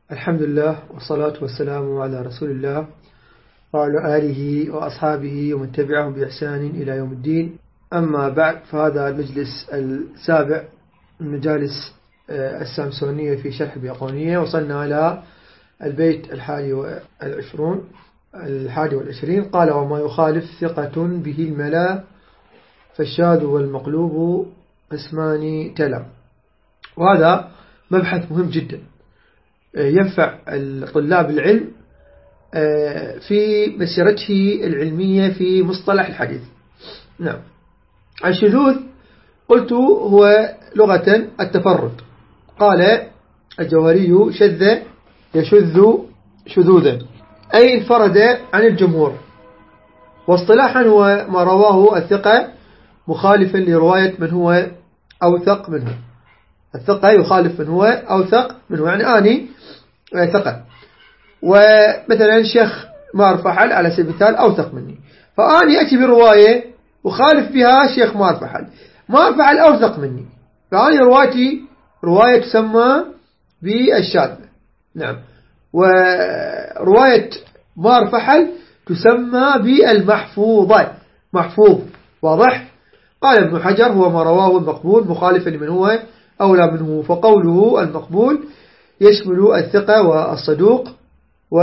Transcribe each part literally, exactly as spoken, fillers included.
الحمد لله والصلاة والسلام على رسول الله وعلى آله وأصحابه ومن تبعهم بإحسان إلى يوم الدين. أما بعد، فهذا المجلس السابع من مجالس السامسونية في شرح البيقونية. وصلنا على البيت الحادي والعشرون الحادي والعشرين. قال: وما يخالف ثقة به الملا فالشاذ والمقلوب قسمان تلا. وهذا مبحث مهم جدا ينفع الطلاب العلم في مسيرته العلمية في مصطلح الحديث. نعم. الشذوذ قلت هو لغة التفرد. قال الجوهري: شذ يشذ شذوذا، أي انفرد عن الجمهور. واصطلاحا هو ما رواه الثقة مخالفا لرواية من هو أوثق منه. الثقة يخالف من هو أوثق منه، يعني آني ثقة. ومثلا شيخ مار فحل على سبيل المثال أوثق مني، فآني أتي برواية وخالف بها شيخ مار فحل. مار فحل أوثق مني، فآني روايتي رواية تسمى بالشاذة. نعم. ورواية مار فحل تسمى بالمحفوظة، محفوظ. واضح؟ قال ابن حجر: هو ما رواه المقبول مخالفا لمن هو أولى منه. فقوله المقبول يشمل الثقة والصدوق، و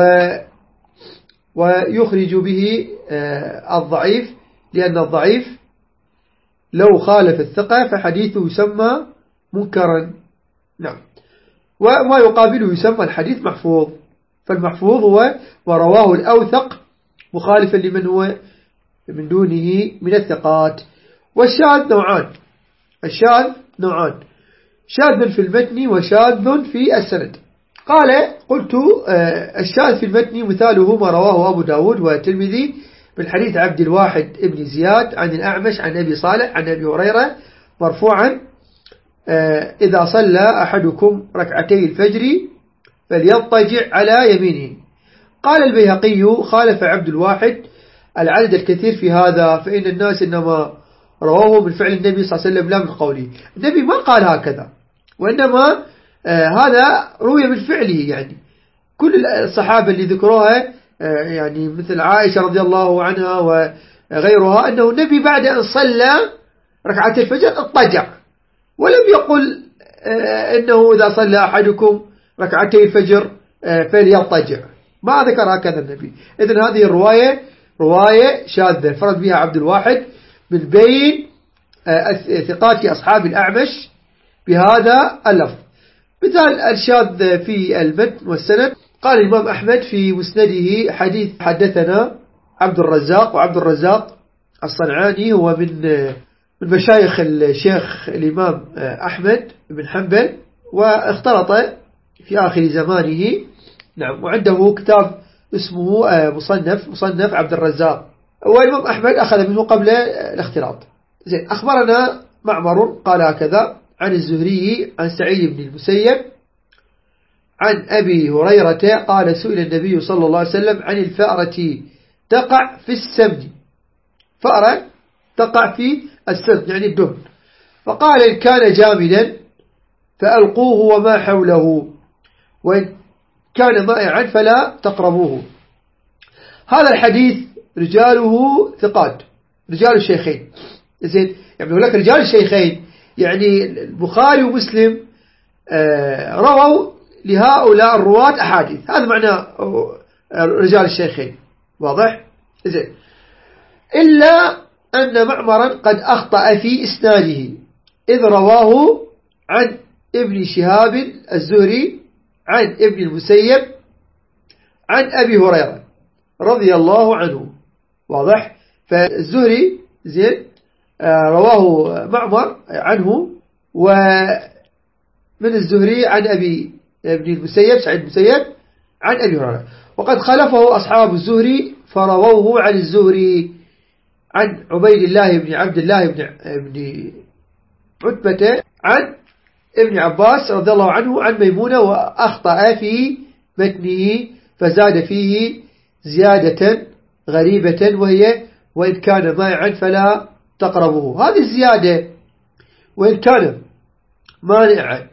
ويخرج به الضعيف، لأن الضعيف لو خالف الثقة فحديثه يسمى منكرا. نعم. وما يقابله يسمى الحديث محفوظ. فالمحفوظ هو ما رواه الأوثق مخالفا لمن هو من دونه من الثقات. والشاذ نوعان. الشاذ نوعان: شاذ في المتن وشاذ في السند. قال: قلت الشاذ في المتن مثاله ما رواه أبو داود والترمذي من حديث عبد الواحد ابن زياد عن الأعمش عن أبي صالح عن أبي هريرة مرفوعا: إذا صلى أحدكم ركعتي الفجر فليضطجع على يمينه. قال البيهقي: خالف عبد الواحد العدد الكثير في هذا، فإن الناس إنما رواه من فعل النبي صلى الله عليه وسلم لا من قوله. النبي ما قال هكذا، وإنما آه هذا روي من فعله. يعني كل الصحابة اللي ذكروها آه يعني مثل عائشة رضي الله عنها وغيرها، أنه النبي بعد أن صلى ركعتي الفجر اضطجع، ولم يقل آه أنه إذا صلى أحدكم ركعتي الفجر آه فليضطجع. ما ذكر هكذا النبي. إذن هذه الرواية رواية شاذة فرد بها عبد الواحد من بين ثقات أصحاب الأعمش بهذا اللفظ. مثال الشاذ في المتن والسند: قال الإمام أحمد في مسنده حديث حدثنا عبد الرزاق. وعبد الرزاق الصنعاني هو من من مشايخ الشيخ الإمام أحمد بن حنبل، واختلط في آخر زمانه. نعم. وعنده كتاب اسمه مصنف مصنف عبد الرزاق، والإمام أحمد أخذ منه قبل الاختلاط. زين. أخبرنا معمر قال هكذا عن الزهري عن سعيد بن المسيب عن أبي هريرة قال: سئل النبي صلى الله عليه وسلم عن الفأرة تقع في السمن. فأرة تقع في السمن يعني الدهن. فقال: إن كان جامدا فألقوه وما حوله، وإن كان مائعا فلا تقربوه. هذا الحديث رجاله ثقات، رجال الشيخين. زين. يعني لك رجال الشيخين يعني البخاري ومسلم آه رووا لهؤلاء الرواة أحاديث. هذا معنى رجال الشيخين. واضح؟ زين. إلا أن معمرا قد أخطأ في إسناده، إذ رواه عن ابن شهاب الزهري عن ابن المسيب عن أبي هريرة رضي الله عنه. واضح؟ فالزهري زين رواه معمر عنه، ومن الزهري عن أبي ابن المسيب سعيد المسيب عن أبي هريرة. وقد خلفه أصحاب الزهري فرووه عن الزهري عن عبيد الله بن عبد الله بن ابن عتبة عن ابن عباس رضي الله عنه عن ميمونة، وأخطأ في متنه فزاد فيه زيادة غريبة، وهي: وإن كان مائعا فلا تقربوه. هذه الزيادة وإن كان مانعا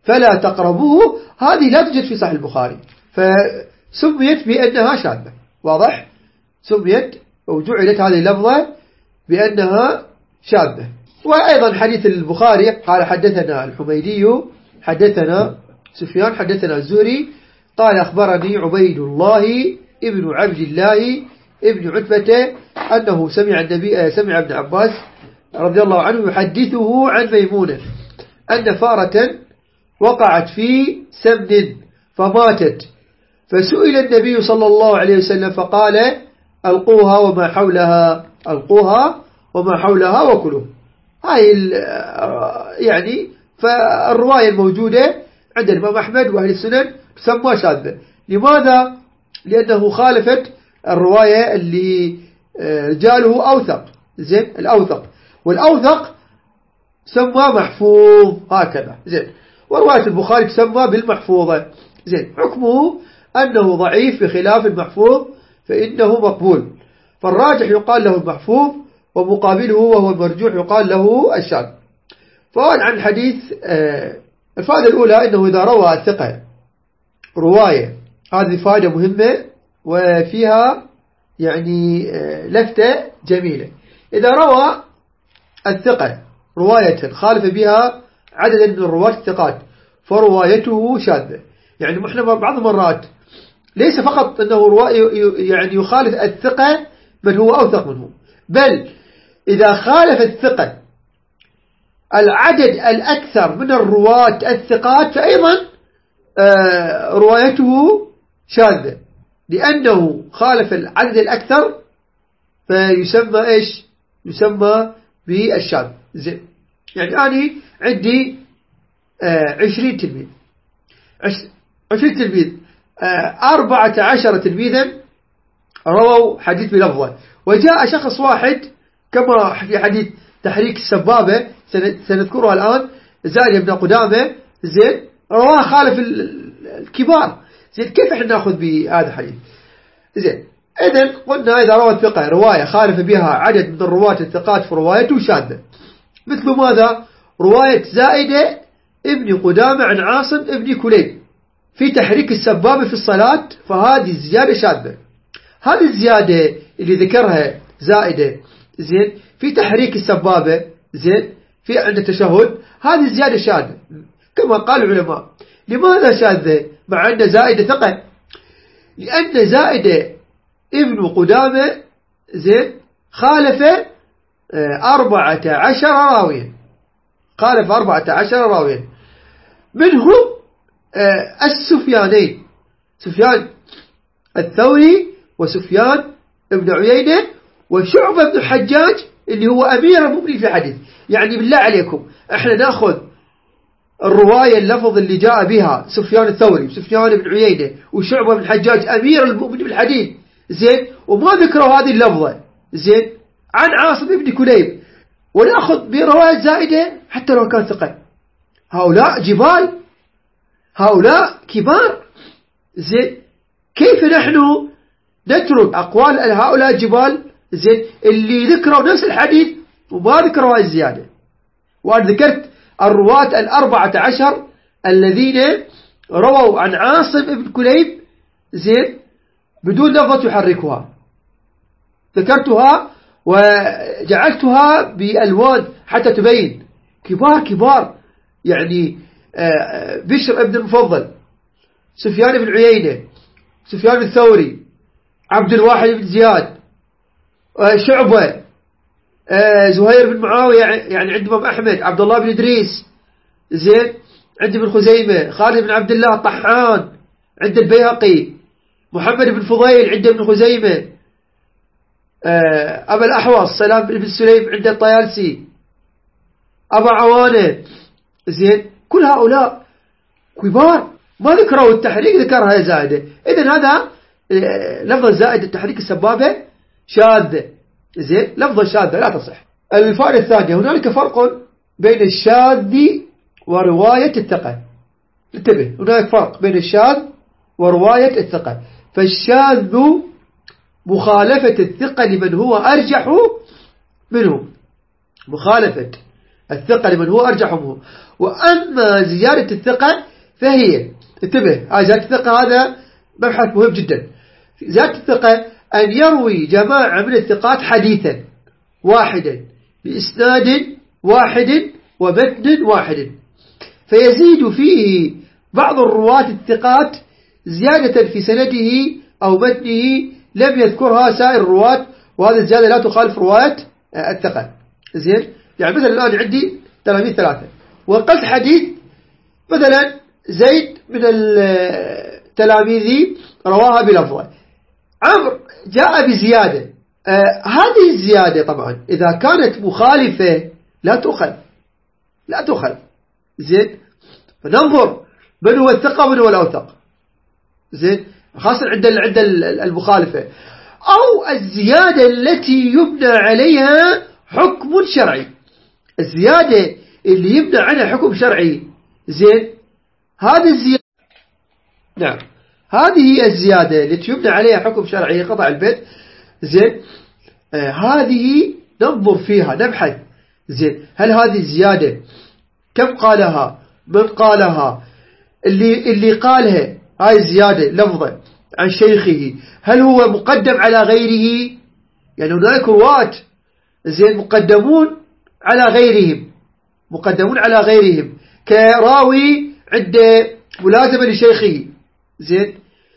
فلا تقربوه، هذه لا توجد في صحيح البخاري، فسميت بأنها شاذة. واضح؟ سميت وجعلت هذه اللفظة بأنها شاذة. وأيضا حديث البخاري قال حدثنا الحميدي حدثنا سفيان حدثنا الزهري قال أخبرني عبيد الله ابن عبد الله ابن عتبة أنه سمع النبي سمع ابن عباس رضي الله عنه يحدثه عن ميمونة أن فارة وقعت في سمن فماتت، فسئل النبي صلى الله عليه وسلم فقال ألقوها وما حولها ألقوها وما حولها وكلوا. هاي يعني فالرواية الموجودة عند الإمام أحمد وأهل السنن تسمى شاذة. لماذا؟ لأنه خالفت الرواية اللي رجاله أوثق. زين، الأوثق والأوثق سمى محفوظ هكذا. زين، ورواية البخاري تسمى بالمحفوظة. زين، حكمه أنه ضعيف بخلاف المحفوظ فإنه مقبول، فالراجح يقال له المحفوظ، ومقابله وهو المرجوح يقال له الشاذ. فقال عن الحديث الفائدة الأولى أنه إذا روى الثقة رواية، هذه فائدة مهمة وفيها يعني لفتة جميلة. إذا روى الثقة رواية خالف بها عددا من الرواة الثقات فروايته شاذة. يعني احنا بعض المرات ليس فقط أنه يعني يخالف الثقة من هو أوثق منه، بل إذا خالف الثقة العدد الأكثر من الرواة الثقات فأيضا روايته شاذة، لأنه خالف العدد الأكثر فيسمى إيش؟ يسمى بالشاذ. زين، يعني أنا عندي عشرين تلميذ عشرين تلميذ أربعة عشر تلميذا رووا حديث بلفظه، وجاء شخص واحد كما في حديث تحريك السبابة سنذكرها الآن زائد بن قدامة، زين، رواه خالف الكبار. زين، كيف احنا نأخذ بهذا الحديث؟ زين، إذن قلنا إذا روى الثقة رواية خالف بها عدد من الرواة الثقات فروايته شاذة، مثل ماذا؟ رواية زائدة ابن قدامة عن عاصم ابن كليب في تحريك السبابة في الصلاة، فهذه الزيادة شاذة. هذه الزيادة اللي ذكرها زائدة، زين، في تحريك السبابة، زين، في عند التشهد، هذه الزيادة شاذة كما قال العلماء. لماذا شاذة مع أن زائدة ثقة؟ لأن زائدة ابن قدامة، زين، خالف أربعة عشر راويا، خالف أربعة عشر راويا، منهم السفيانين، سفيان الثوري وسفيان ابن عيينة وشعبة بن الحجاج اللي هو أمير المؤمنين في الحديث. يعني بالله عليكم احنا نأخذ الرواية اللفظ اللي جاء بها سفيان الثوري وسفيان بن عيينة وشعبة بن الحجاج أمير المؤمنين في الحديث، زين، وما ذكروا هذه اللفظة، زين، عن عاصم ابن كليب، ونأخذ برواية زائدة حتى لو كان ثقة. هؤلاء جبال، هؤلاء كبار. زين، كيف نحن نترك أقوال هؤلاء الجبال، زين، اللي ذكروا نفس الحديث وما ذكروا هذه الزيادة؟ وأنا ذكرت الرواة الأربعة عشر الذين رووا عن عاصم ابن كليب، زين، بدون لفظة يحركها، ذكرتها وجعلتها بألوان حتى تبين. كبار كبار، يعني بشر ابن المفضل، سفيان بن عيينة، سفيان الثوري، عبد الواحد بن زياد، شعبة، زهير بن معاوية، يعني عند الإمام أحمد، عبد الله بن إدريس، زين، عند ابن خزيمة، خالد بن عبد الله الطحان عند البيهقي، محمد بن فضيل عند ابن خزيمة، أبا الأحوص سلام بن سليم عند الطيالسي، أبا عوانة، زين، كل هؤلاء كبار ما ذكروا التحريك، ذكرها زائدة. إذن هذا لفظ زائد التحريك السبابة شاذ، زين، لفظ شاذ لا تصح. الفائدة الثانية، هنالك فرق بين الشاذ ورواية الثقة. انتبه، هناك فرق بين الشاذ ورواية الثقة. فالشاذ مخالفة الثقة لمن هو أرجح منه، مخالفة الثقة لمن هو أرجح منه. وأما زيادة الثقة فهي، انتبه، زيادة الثقة هذا مبحث مهم جدا. زيادة الثقة أن يروي جماعة من الثقات حديثا واحدا بإسناد واحد ومتن واحد، فيزيد فيه بعض الرواة الثقات زيادة في سنده أو متنه لم يذكرها سائر الرواة، وهذه الزيادة لا تخالف رواية الثقة. زين، يعني مثلا الآن عندي تلاميذ ثلاثة، وقلت حديث مثلا زيد من التلاميذ رواها بلفظة، عمرو جاء بزيادة، آه هذه الزيادة طبعا إذا كانت مخالفة لا تؤخذ لا تؤخذ. زين، فننظر من هو الثقة ومن هو الأوثق. زين، خاصة عند عند المخالفة أو الزيادة التي يبنى عليها حكم شرعي. الزيادة اللي يبنى عنها حكم شرعي، زين، هذه الزيادة، نعم، هذه هي الزيادة التي يبنى عليها حكم شرعي، قطع البيت. زين، آه هذه ننظر فيها نبحث. زين، هل هذه الزيادة كم قالها، من قالها، اللي اللي قالها هاي الزيادة لفظة عن شيخه، هل هو مقدم على غيره؟ يعني هناك رواة زين مقدمون على غيرهم، مقدمون على غيرهم كراوي عند ملازمة لشيخه. زين،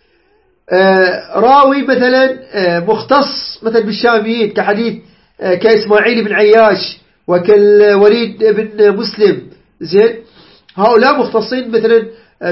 آه راوي مثلا آه مختص مثلا بالشاميين كحديث آه كإسماعيل بن عياش وكالوليد بن مسلم. زين، هؤلاء مختصين مثلا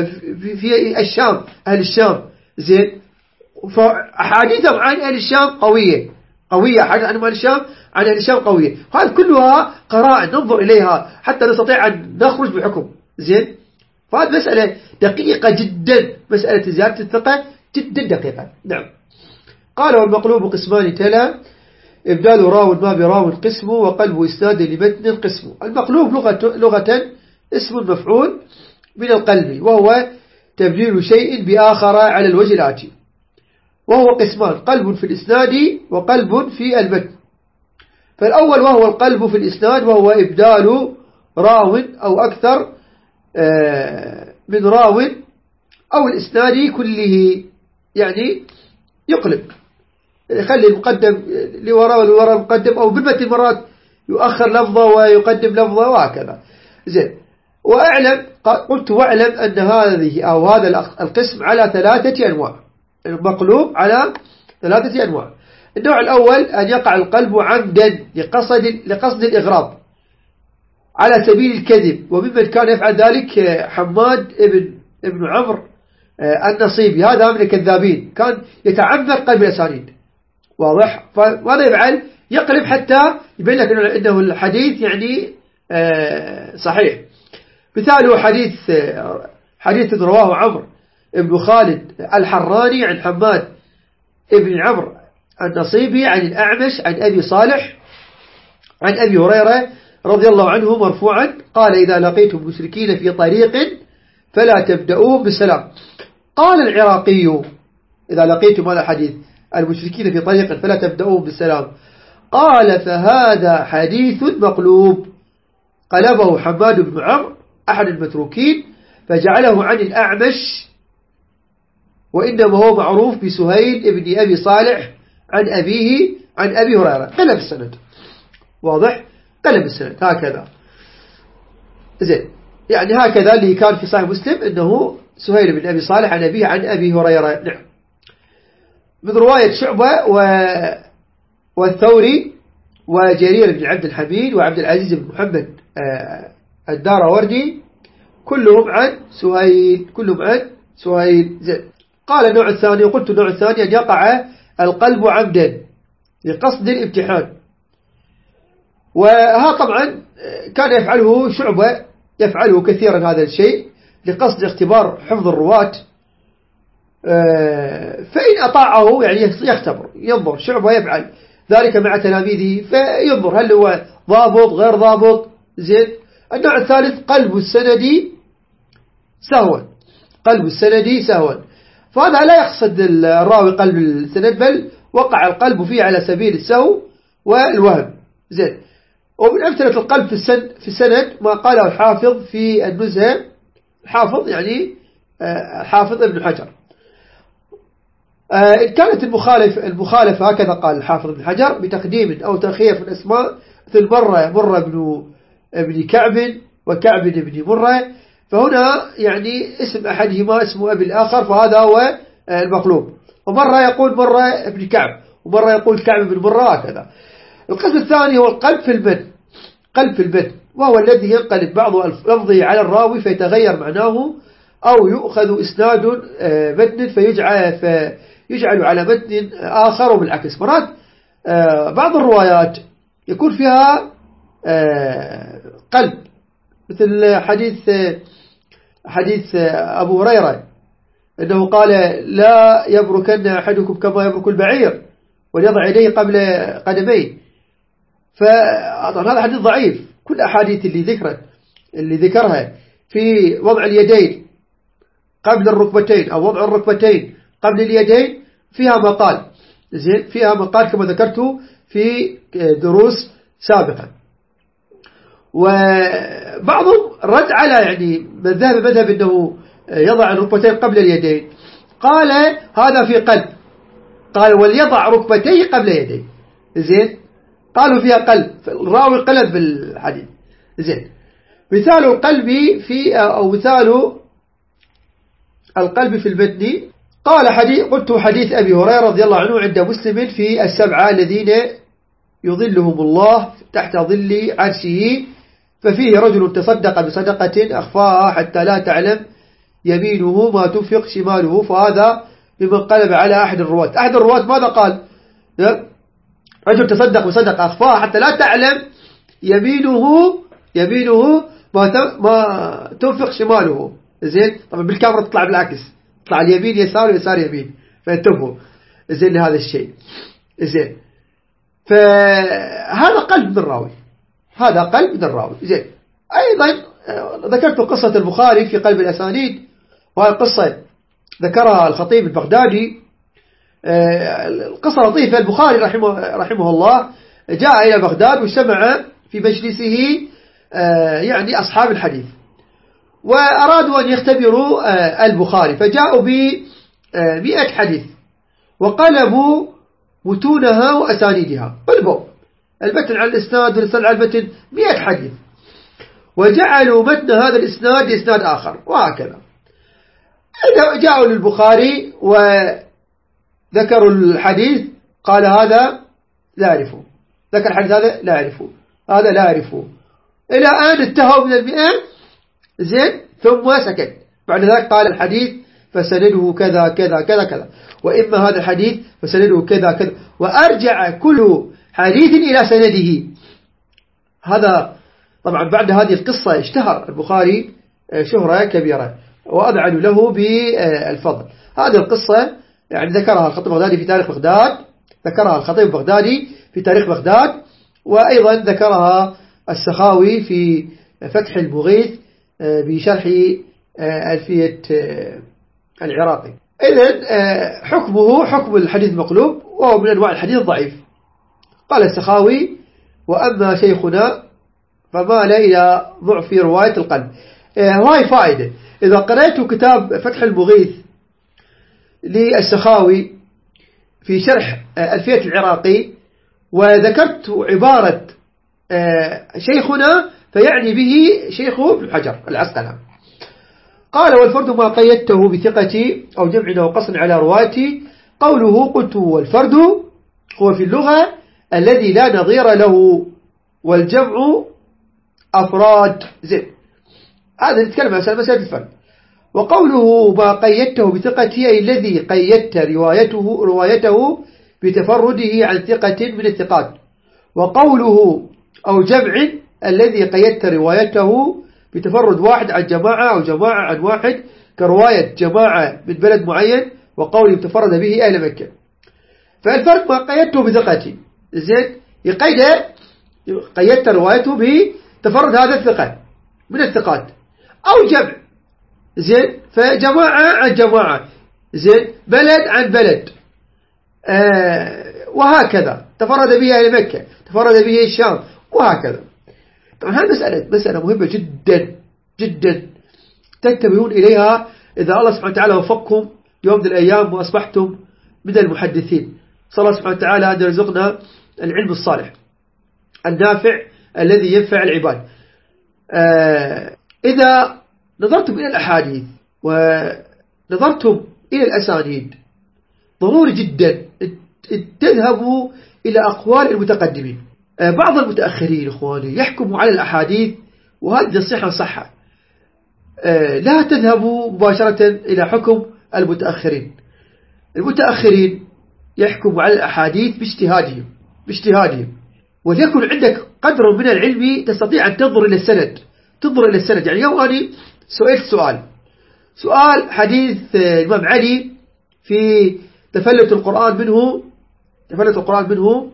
في الشام، أهل الشام. زين، فأحاديثهم عن أهل الشام قوية قوية حديث عن أهل الشام عن أهل الشام قوية. هذه كلها قراءة ننظر إليها حتى نستطيع أن نخرج بحكم. زين، فهذه مسألة دقيقة جدا، مسألة زيادة الثقة جدا دقيقة. نعم. قال والمقلوب قسمان تلا، إبدال راو ما براو قسمه، وقلب إسناد لمتن قسمه. المقلوب لغة, لغة اسم مفعول من القلب، وهو تبديل شيء بآخر على الوجه الآتي، وهو قسمان: قلب في الإسناد وقلب في المتن. فالأول وهو القلب في الإسناد، وهو إبدال راو أو أكثر من راو أو الإسناد كله، يعني يقلب، يخلي المقدم لوراء والوراء المقدم، أو بالمتن مرات يؤخر لفظة ويقدم لفظة وهكذا. زين، وأعلم، قلت واعلم أن هذه أو هذا القسم على ثلاثة أنواع. المقلوب على ثلاثة أنواع. النوع الأول أن يقع القلب عمدا لقصد لقصد الإغراب على سبيل الكذب، وممن كان يفعل ذلك حماد ابن ابن عمرو النصيبي، هذا من الكذابين، كان يتعمد قلب الأسانيد. واضح؟ فماذا يفعل؟ يقلب حتى يبين لك أنه الحديث يعني صحيح. مثاله حديث حديث رواه عمرو ابن خالد الحراني عن حماد ابن عمرو النصيبي عن الأعمش عن أبي صالح عن أبي هريرة رضي الله عنه مرفوعا قال: إذا لقيتم المشركين في طريق فلا تبدأوهم بالسلام. قال العراقي: إذا لقيتم هذا الحديث المشركين في طريق فلا تبدأوهم بالسلام. قال: فهذا حديث مقلوب، قلبه حماد بن عمرو أحد المتروكين فجعله عن الأعمش، وإنما هو معروف بسهيل ابن أبي صالح عن أبيه عن أبي هريرة. قلب السند. واضح؟ قلب السند هكذا. زين، يعني هكذا اللي كان في صحيح مسلم إنه سهيل بن أبي صالح عن أبيه عن أبي هريرة. نعم. من رواية شعبة و... والثوري وجرير بن عبد الحميد وعبد العزيز بن محمد الداروردي كلهم عن سهيل كلهم عن سهيل. زين. قال النوع الثاني، وقلت النوع الثاني أن يقع القلب عمدا لقصد الامتحان، وها طبعا كان يفعله شعبة، يفعله كثيرا هذا الشيء لقصد اختبار حفظ الرواة، فإن أطاعه يعني يختبر، ينظر. شعبة يفعل ذلك مع تلاميذه فينظر هل هو ضابط غير ضابط. زين. النوع الثالث قلب السندي سهوا، قلب السندي سهوا، فهذا لا يقصد الراوي قلب السند، بل وقع القلب فيه على سبيل السهو والوهم. زين. ومن أمثلة القلب في السند, في السند ما قاله الحافظ في النزهة، الحافظ يعني الحافظ ابن حجر. إن كانت المخالف المخالفة هكذا قال الحافظ ابن حجر بتقديم أو تأخير في الأسماء، مثل مرة مرة بن ابن كعب وكعب بن مرة، فهنا يعني اسم أحدهما اسم أبي الآخر، فهذا هو المقلوب. ومرة يقول مرة ابن كعب ومرة يقول كعب بن مرة هكذا. القسم الثاني هو القلب في المتن، قلب في المتن، وهو الذي ينقلب بعض لفظه على الراوي فيتغير معناه، أو يؤخذ إسناد متن فيجعل, فيجعل على متن آخر وبالعكس. مرات بعض الروايات يكون فيها قلب، مثل حديث حديث أبو هريرة أنه قال لا يبركن أحدكم كما يبرك البعير وليضع يديه قبل قدميه. فهذا حديث ضعيف. كل أحاديث اللي ذكرت اللي ذكرها في وضع اليدين قبل الركبتين أو وضع الركبتين قبل اليدين فيها مقال، زين، فيها مقال كما ذكرته في دروس سابقة. وبعضهم رد على يعني من ذهب مذهب أنه يضع الركبتين قبل اليدين، قال هذا في قلب، قال وليضع ركبتيه قبل يديه، زين، قالوا فيها قلب، الراوي قلب بالحديث، زين. مثال القلب في أو مثال القلب في المتن، قال حديث قلت حديث أبي هريرة رضي الله عنه عند مسلم في السبعة الذين يظلهم الله تحت ظل عرشه، ففيه رجل تصدق بصدقة أخفاها حتى لا تعلم يمينه ما تنفق شماله، فهذا بمن قلب على أحد الرواة. أحد الرواة ماذا قال؟ رجل تصدق بصدقة أخفاها حتى لا تعلم يمينه يمينه ما ما تنفق شماله، زين. طبعا بالكاميرا تطلع بالعكس، تطلع اليمين يسار ويسار يمين، فانتبهوا زين لهذا الشيء، زين. فهذا قلب من الراوي، هذا قلب من الراوي، زين. أيضا ذكرت قصة البخاري في قلب الأسانيد، وهي قصة ذكرها الخطيب البغدادي. القصة لطيفة. البخاري رحمه, رحمه الله جاء إلى بغداد واجتمع في مجلسه يعني أصحاب الحديث، وأرادوا أن يختبروا البخاري، فجاءوا بمئة حديث وقلبوا متونها وأسانيدها، قلبوا المتن على الإسناد والإسناد على المتن، مئة حديث، وجعلوا متن هذا الإسناد لإسناد آخر، وهكذا. إذا جاءوا للبخاري وذكروا الحديث قال هذا لا أعرفه، ذكر الحديث هذا لا أعرفه، هذا لا أعرفه، إلى أن انتهوا من المئة، زين، ثم سكت. بعد ذلك قال الحديث فسنده كذا كذا كذا كذا، وإما هذا الحديث فسنده كذا كذا، وأرجع كل حديث إلى سنده. هذا طبعا بعد هذه القصة اشتهر البخاري شهرة كبيرة وأذعن له بالفضل. هذه القصة يعني ذكرها الخطيب البغدادي في تاريخ بغداد، ذكرها الخطيب البغدادي في تاريخ بغداد، وأيضا ذكرها السخاوي في فتح المغيث بشرح ألفية العراقي. إذن حكمه حكم الحديث المقلوب، وهو من أنواع الحديث الضعيف. قال السخاوي وأما شيخنا فمال إلى ضعف رواية القلب. هاي فائدة، إذا قرأت كتاب فتح المغيث للسخاوي في شرح ألفية العراقي وذكرت عبارة شيخنا فيعني به شيخه ابن حجر العسقلاني. قال والفرد ما قيدته بثقتي أو جمع أو قصر على رواتي. قوله قلت والفرد هو في اللغة الذي لا نظير له، والجمع أفراد، زين. هذا نتكلم عن مسألة الفرد. وقوله ما قيدته بثقتي أي الذي قيدت روايته روايته بتفرده عن ثقة من الثقات. وقوله أو جمع الذي قيدت روايته بتفرد واحد عن جماعة أو جماعة عن واحد، كرواية جماعة من بلد معين وقوله تفرد به أهل مكة. فالفرق ما قيدته بثقتي، زين، يقيد قيدت روايته بتفرد هذا الثقة من الثقات، أو جمع، زين، فجماعة عن جماعة، زين، بلد عن بلد، آه وهكذا. تفرد به أهل مكة، تفرد به الشام، وهكذا. طبعا هذه مسألة مسألة مهمة جدا جدا تنتبهون إليها إذا الله سبحانه وتعالى وفقكم يوم من الأيام وأصبحتم من المحدثين. صلى الله سبحانه وتعالى أن يرزقنا العلم الصالح النافع الذي ينفع العباد. آه إذا نظرتم إلى الأحاديث ونظرتم إلى الأسانيد ضروري جدا تذهبوا إلى أقوال المتقدمين. آه بعض المتأخرين إخواني يحكموا على الأحاديث، وهذه نصيحة صحة، آه لا تذهبوا مباشرة إلى حكم المتأخرين. المتأخرين يحكموا على الأحاديث باجتهادهم باجتهادهم وليكن عندك قدر من العلم تستطيع أن تنظر إلى السند تنظر إلى السند. يعني يوم أنا سئلت سؤال سؤال حديث الإمام علي في تفلت القرآن منه تفلت القرآن منه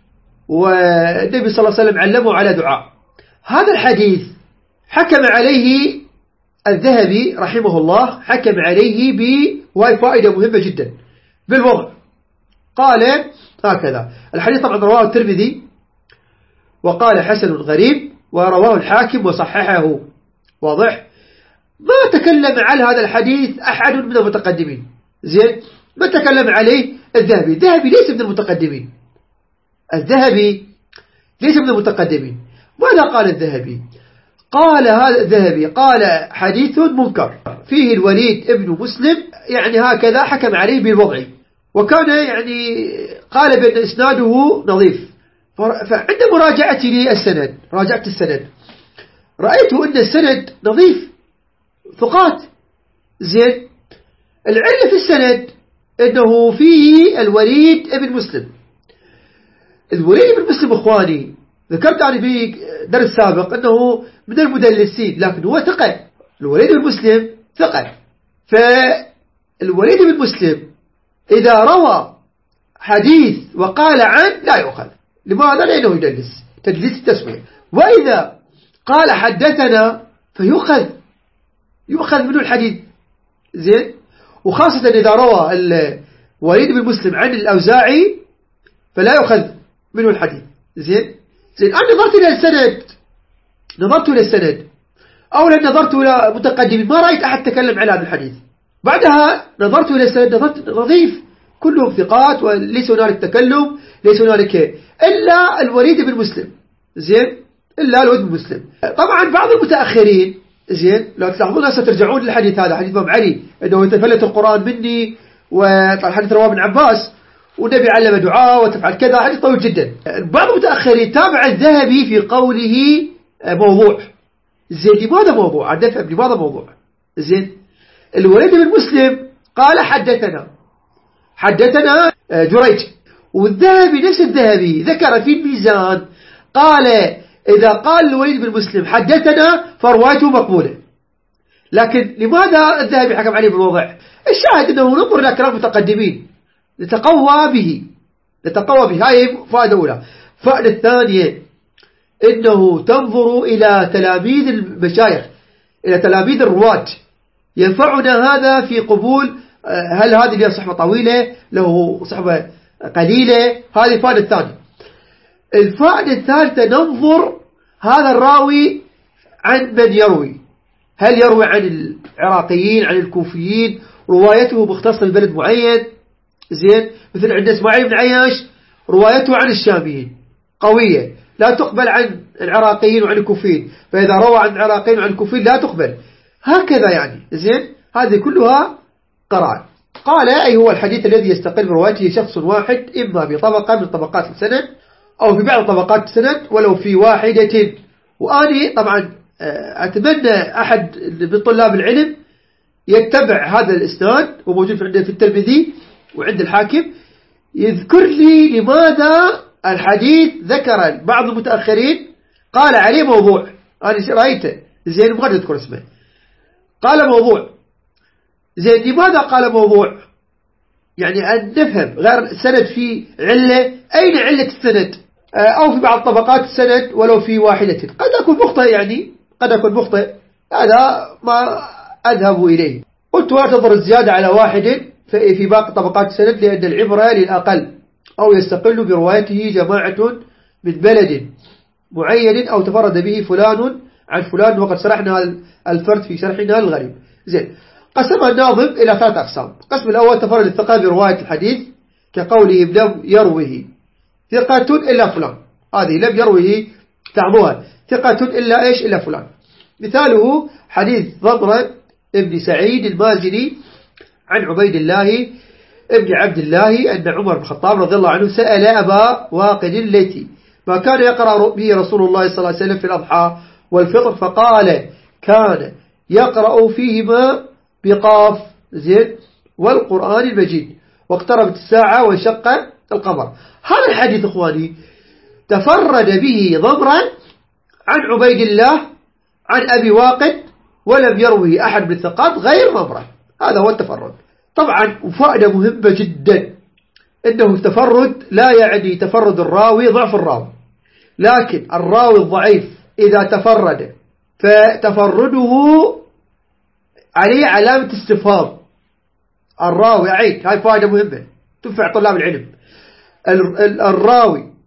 والنبي صلى الله عليه وسلم علمه على دعاء. هذا الحديث حكم عليه الذهبي رحمه الله، حكم عليه بوهي فائدة مهمة جدا بالوضع. قال هكذا: الحديث طبعا رواه الترمذي وقال حسن غريب، ورواه الحاكم وصححه. واضح؟ ما تكلم على هذا الحديث أحد من المتقدمين. زين، ما تكلم عليه الذهبي. الذهبي ليس من المتقدمين الذهبي ليس من المتقدمين. ماذا قال الذهبي؟ قال هذا الذهبي قال حديث منكر فيه الوليد ابن مسلم، يعني هكذا حكم عليه بالوضع، وكان يعني قال بأن إسناده نظيف. فعند مراجعتي للسند راجعت السند رأيت أن السند نظيف ثقات. زين، العلة في السند أنه فيه الوليد ابن مسلم. الوليد ابن مسلم إخواني ذكرت عني في درس سابق أنه من المدلسين، لكن هو ثقة. الوليد بن مسلم ثقة. فالوليد بن مسلم إذا روى حديث وقال عن لا يؤخذ. لماذا؟ لأنه يدلس تدليس التسوية. وإذا قال حدثنا فيؤخذ يؤخذ منه الحديث. زين، وخاصة إذا روى الوليد بن مسلم عن الأوزاعي فلا يؤخذ منه الحديث. زين زين أنا نظرت إلى السند نظرت إلى السند أولا نظرت إلى متقدمين، ما رأيت أحد تكلم على هذا الحديث. بعدها نظرت إلى السند نظرت نظيف كلهم ثقات وليس هنالك تكلم، ليس هنالك إلا الوليد بن مسلم. زين، إلا الوليد بن مسلم. طبعا بعض المتأخرين زين لو تلاحظون سترجعون للحديث هذا حديث إمام علي أنه تفلت القرآن مني، والحديث رواه ابن عباس والنبي علم دعاء وتفعل كذا، حديث طويل جدا. بعض المتأخرين تابع الذهبي في قوله موضوع. زين، لماذا موضوع؟ عاد نفهم لماذا موضوع. زين، الوليد بن مسلم قال حدثنا حدثنا جريج، والذهبي نفس الذهبي ذكر في الميزان قال إذا قال الوليد بن مسلم حدثنا فروايته مقبولة. لكن لماذا الذهبي حكم عليه بالوضع؟ الشاهد أنه ننظر إلى كلام المتقدمين نتقوى به نتقوى به. هاي فائدة أولى. فائدة الثانية إنه تنظر إلى تلاميذ المشايخ، إلى تلاميذ الرواة. ينفعنا هذا في قبول هل هذه له صحبة طويلة، له صحبة قليلة. هذه الفائدة الثانية. الفائدة الثالثة ننظر هذا الراوي عن من يروي، هل يروي عن العراقيين عن الكوفيين، روايته مختصة ببلد معين. زين، مثل عند إسماعيل بن عياش روايته عن الشاميين قوية لا تقبل عن العراقيين وعن الكوفيين، فإذا روى عن العراقيين وعن الكوفيين لا تقبل. هكذا يعني. زين، هذه كلها قرائن. قال أي هو الحديث الذي يستقل بروايته شخص واحد إما بطبقة من طبقات السند أو في بعض طبقات السند ولو في واحدة. وأنا طبعا أتمنى أحد من طلاب العلم يتبع هذا الإسناد وموجود عندنا في الترمذي وعند الحاكم، يذكر لي لماذا الحديث ذكر بعض المتأخرين قال عليه موضوع. أنا رأيته. زين، ما أذكر اسمه. قال موضوع. زين، لماذا قال موضوع؟ يعني أن نفهم غير السند في علة. أين علة السند؟ أو في بعض طبقات السند ولو في واحدة. قد أكون مخطئ، يعني قد أكون مخطئ، هذا ما أذهب إليه. قلت واعتذر الزيادة على واحد في باقي طبقات السند لأن العبرة للأقل، أو يستقل بروايته جماعة من بلد معين أو تفرد به فلان عن فلان، وقد شرحنا الفرد في شرحنا الغريب. زين، قسمها الناظم إلى ثلاث أقسام. القسم الأول تفرد الثقة برواية الحديث كقوله لم يروه ثقة إلا فلان، هذه لم يروه تعبوها ثقة إلا إيش إلا فلان. مثاله حديث ضمرة ابن سعيد المازني عن عبيد الله ابن عبد الله أن عمر بن الخطاب رضي الله عنه سأل أبا واقد الليثي ما كان يقرأ به رسول الله صلى الله عليه وسلم في الأضحى والفطر، فقال كان يقرأ فيهما بقاف زين والقرآن المجيد واقتربت الساعة وانشق القمر. هذا الحديث إخواني تفرد به ضمرا عن عبيد الله عن أبي واقد ولم يروه أحد من الثقات غير ضمرة. هذا هو التفرد. طبعا وفائدة مهمة جدا إنه التفرد لا يعني تفرد الراوي ضعف الراوي، لكن الراوي الضعيف إذا تفرد فتفرده عليه علامة استفهام. الراوي أعيد، هاي فائدة مهمة تنفع طلاب العلم. الراوي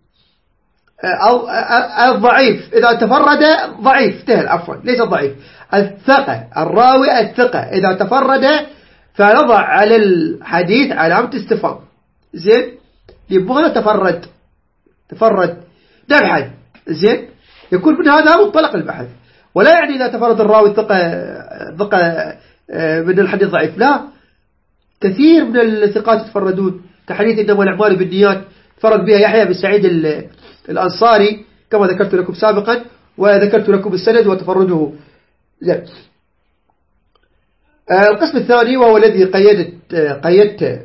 الضعيف إذا تفرد ضعيف تهل عفوا ليس ضعيف الثقة الراوي الثقة إذا تفرد فنضع على الحديث علامة استفهام. زين، يبغى تفرد تفرد نبحث زين يكون من هذا منطلق البحث، ولا يعني إذا تفرد الراوي الثقة ثقة من الحديث ضعيف، لا، كثير من الثقات يتفردون كحديث إنما الأعمال بالنيات تفرد بها يحيى بن سعيد الأنصاري كما ذكرت لكم سابقا، وذكرت لكم السند وتفرده. زين، القسم الثاني وهو الذي قيدت قيدت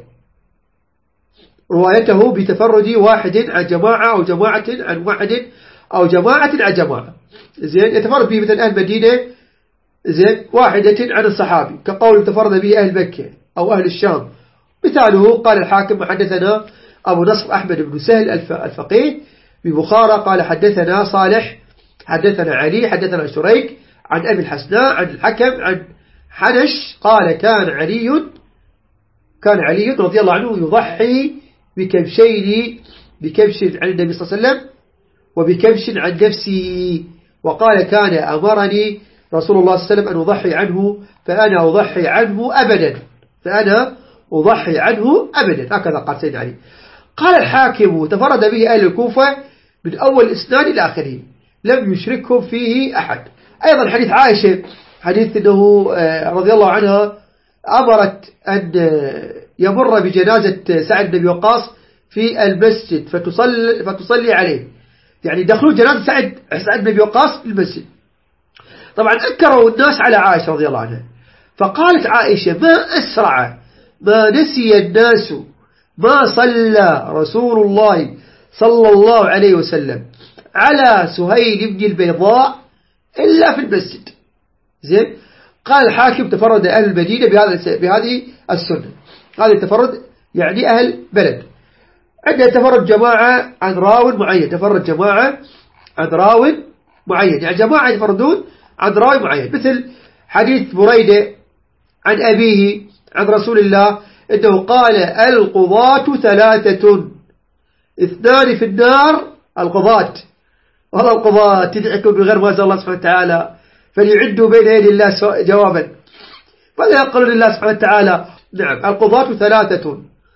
روايته بتفرد واحد عن جماعة أو جماعة عن واحد أو جماعة عن جماعة. زين، يتفرد به مثل أهل المدينة زين واحدة عن الصحابي كقول تفرد به أهل مكة أو أهل الشام. مثاله قال الحاكم حدثنا أبو نصر أحمد بن سهل الفقيه ببخارى قال حدثنا صالح حدثنا علي حدثنا شريك عن أبي الحسناء عن الحكم عن حنش قال كان علي كان علي رضي الله عنه يضحي بكبشين بكبش عن النبي صلى الله عليه وسلم وبكبش عن نفسه، وقال كان أمرني رسول الله صلى الله عليه وسلم أن أضحي عنه فأنا أضحي عنه أبدا فأنا أضحي عنه أبدا، هكذا قال سيدنا علي. قال الحاكم تفرد به أهل الكوفة من أول إسناد إلى آخره لم يشركهم فيه أحد. أيضا حديث عائشة حديث أنه رضي الله عنها أمرت أن يمر بجنازة سعد بن وقاص في المسجد فتصلي, فتصلي عليه، يعني دخلوا جنازة سعد سعد بن وقاص في المسجد. طبعا أنكروا الناس على عائشة رضي الله عنها، فقالت عائشة ما أسرع ما نسي الناس ما صلى رسول الله صلى الله عليه وسلم على سهيل بن البيضاء إلا في المسجد. زين، قال الحاكم تفرد أهل المدينة بهذا بهذه السنة. هذا التفرد يعني أهل بلد. عندنا تفرد جماعة عن راو معين، تفرد جماعة عن راو معين، يعني جماعة يتفردون عن راو معين، مثل حديث بريدة عن أبيه عن رسول الله إنه قال القضاة ثلاثة اثنان في النار. القضاة والله القضاة تدعكم بغير ما أنزل الله سبحانه وتعالى فليعدوا بين يدي الله جوابا، فلا يقولون لله سبحانه وتعالى نعم القضاة ثلاثة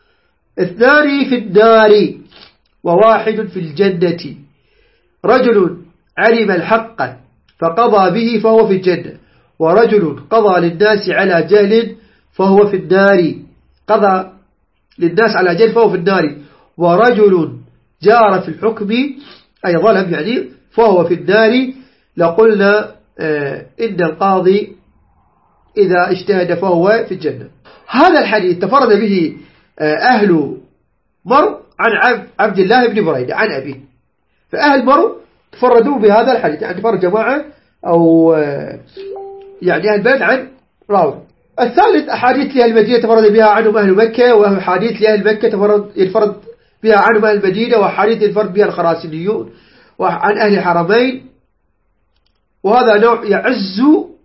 اثنان في النار وواحد في الجنة، رجل علم الحق فقضى به فهو في الجنة، ورجل قضى للناس على جهل فهو في النار قضى للناس على جهل فهو في النار، ورجل جار في الحكم أي ظلم يعني فهو في النار. لقلنا آه إن القاضي إذا اجتهد فهو في الجنة. هذا الحديث تفرد به آه أهل مر عن عبد الله بن بريدة عن أبيه، فأهل مر تفردوا بهذا الحديث، يعني تفرد جماعة أو آه يعني أهل بلد عن راوي. الثالث أحاديث لأهل المدينة تفرد بها عنهم أهل مكة، وأحاديث لأهل مكة تفرد يتفرد بها عنهم أهل المدينة، وأحاديث يتفرد بها الخراسانيون وعن أهل الحرمين. وهذا نوع يعز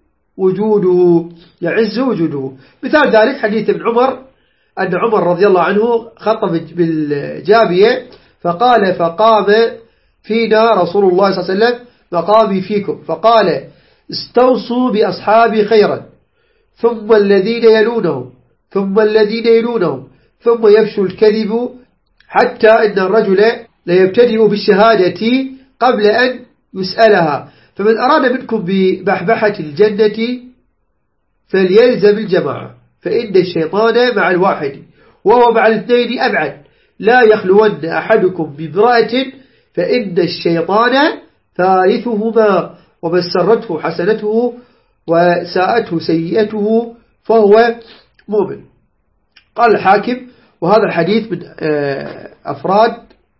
وجوده يعز وجوده. مثال ذلك حديث ابن عمر أن عمر رضي الله عنه خطب بالجابية فقال فقام فينا رسول الله صلى الله عليه وسلم مقامي فيكم، فقال استوصوا بأصحابي خيرا، ثم الذين يلونهم، ثم الذين يلونهم، ثم يفشو الكذب، حتى إن الرجل ليبتدئ بالشهادة قبل أن يسألها. فمن أراد منكم ببحبحة الجنة فليلزم الجماعة، فإن الشيطان مع الواحد وهو مع الاثنين أبعد. لا يخلون أحدكم بامرأة فإن الشيطان ثالثهما، ومن سرته حسنته وساءته سيئته فهو مؤمن. قال الحاكم: وهذا الحديث من أفراد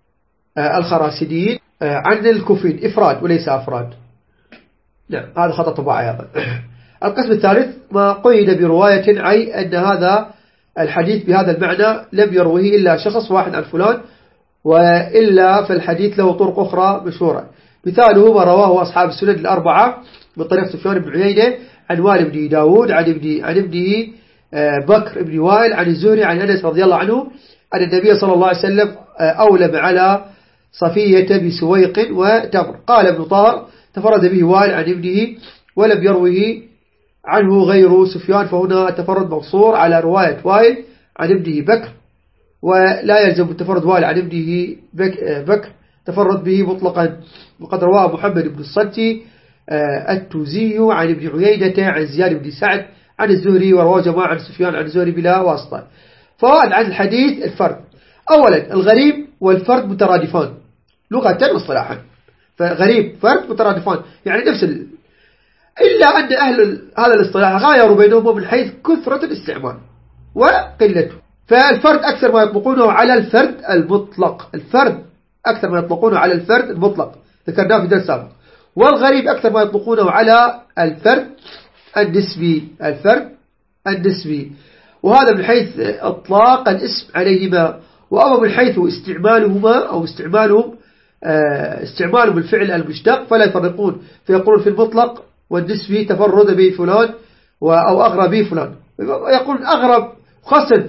الخراسيين عن الكوفيين، إفراد وليس أفراد. نعم، هذا خطأ طباعي أيضا. القسم الثالث ما قيد برواية، أي أن هذا الحديث بهذا المعنى لم يروه إلا شخص واحد عن فلان، وإلا فالحديث له طرق أخرى مشهورة. مثاله ما رواه أصحاب السنن الأربعة من طريق سفيان بن عيينة عن وائل بن داود عن ابن عن ابنه بكر بن وائل عن الزهري عن أنس رضي الله عنه أن النبي صلى الله عليه وسلم أولم على صفية بسويق وتمر. قال ابن طاهر: تفرد به وائل عن ابنه ولم يروه عنه غير سفيان، فهنا التفرد مقصور على رواية وائل عن ابنه بكر، ولا يلزم التفرد وائل عن ابنه بك بكر تفرد به مطلقا. وقد رواه محمد بن الصلتي التوزي عن ابن عيينة عن زياد بن سعد عن الزهري، ورواه جماعة عن سفيان عن الزهري بلا واسطة. فوائد عن الحديث: الفرد. أولا، الغريب والفرد مترادفان لغة واصطلاحا، فغريب فرد مترادفان يعني نفس ال... إلا أن أهل هذا الاصطلاح غايروا بينهم من حيث كثرة الاستعمال وقلته. فالفرد أكثر ما يطلقونه على الفرد المطلق، الفرد أكثر ما يطلقونه على الفرد المطلق ذكرناه في درس سابق. والغريب أكثر ما يطلقونه على الفرد النسبي، الفرد النسبي. وهذا من حيث إطلاق الاسم عليهما. وأما من حيث استعمالهما أو استعمالهم استعمالهم الفعل المشتق فلا يفرقون، فيقولون في المطلق والنسبي تفرد به فلان أو أغرب به فلان. يقول أغرب خاصة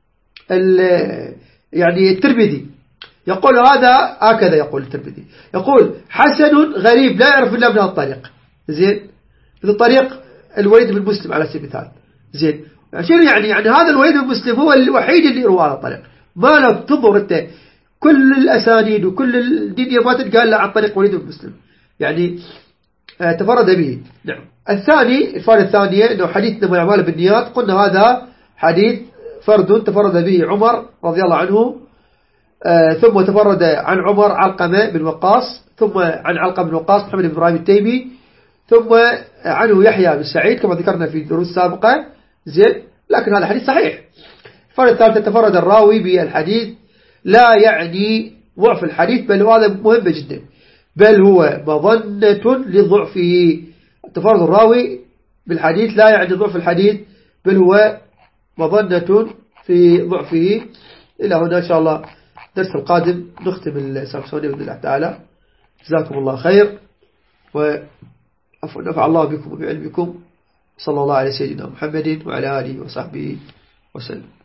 يعني الترمذي يقول هذا هكذا، يقول الترمذي يقول حسن غريب لا يعرف إلا من هذا الطريق. زين، من الطريق الوليد بن مسلم على سبيل المثال. زين، عشان يعني يعني هذا الوليد بن مسلم هو الوحيد اللي يروى على الطريق، ما له تنظر انت كل الأسانيد وكل الدنيا ما تتقال عن طريق وليد بن مسلم، يعني آه تفرد به. نعم. الثاني الفائدة الثانية انه حديث انما الاعمال بالنيات، قلنا هذا حديث فرد تفرد به عمر رضي الله عنه، آه ثم تفرد عن عمر علقمة بن وقاص، ثم عن علقمة بن وقاص محمد بن إبراهيم التيمي، ثم عنه يحيى بن سعيد كما ذكرنا في دروس سابقة. زين، لكن هذا حديث صحيح. الفائدة الثالثة تفرد الراوي بالحديث لا يعني ضعف الحديث، بل هذا مهم جدا، بل هو مظنة لضعفه. تفرد الراوي بالحديث لا يعني ضعف الحديث، بل هو مظنة في ضعفه. إلى هنا إن شاء الله الدرس القادم نختم السامسوني بإذن الله تعالى. جزاكم الله خير، ونفع الله بكم وبعلمكم. صلى الله على سيدنا محمد وعلى آله وصحبه وسلم.